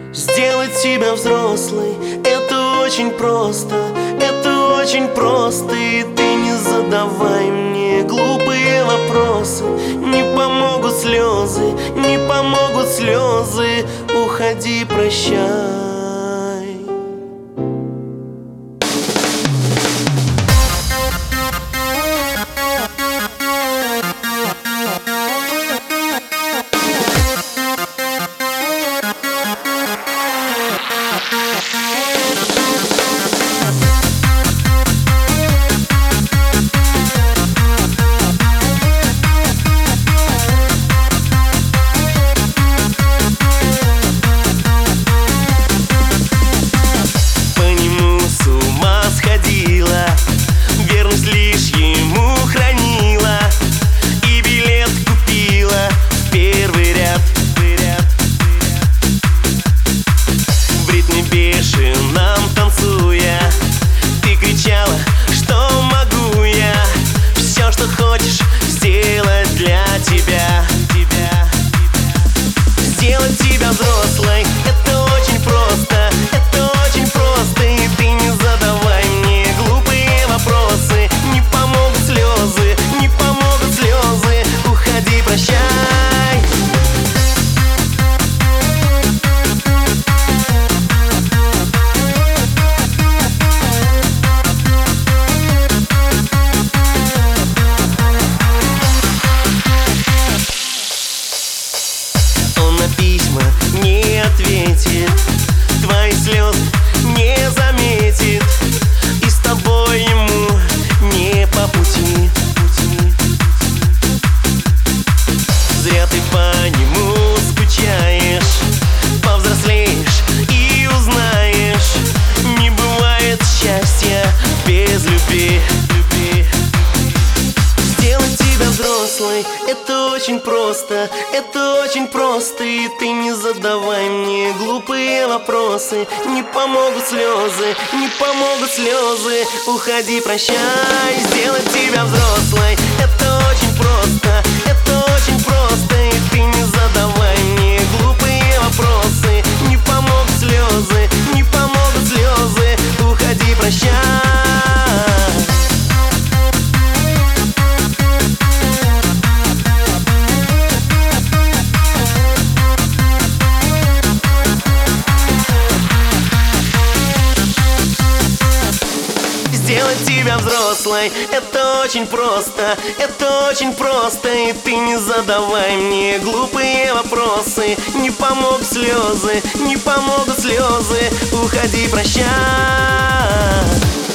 Сделать тебя взрослой — это очень просто, это очень просто. И ты не задавай мне глупые вопросы. Не помогут слезы, не помогут слезы. Уходи, прощай. Верность лишь ему хранила и билет купила в первый ряд. В ритме бешеном танцуя, ты кричала, что могу я все, что хочешь, сделать для тебя. Сделать тебя взрослой — это очень просто, это очень просто. И ты не задавай мне глупые вопросы. Не помогут слезы, не помогут слезы. Уходи, прощай. Он на письма не ответит, твои слезы не заметит, и с тобой ему не по пути. Зря ты по нему скучаешь, повзрослеешь и узнаешь, не бывает счастья без любви. Сделать тебя взрослой — это очень просто, это очень просто. И ты не задавай мне глупые вопросы. Не помогут слезы, не помогут слезы. Уходи, прощай. Сделать тебя взрослой — это очень просто, это очень просто. И ты не задавай мне глупые вопросы. Не помогут слезы, не помогут слезы. Уходи, прощай. Сделать тебя взрослой — это очень просто, это очень просто. И ты не задавай мне глупые вопросы. Не помогут слезы, не помогут слезы. Уходи, прощай.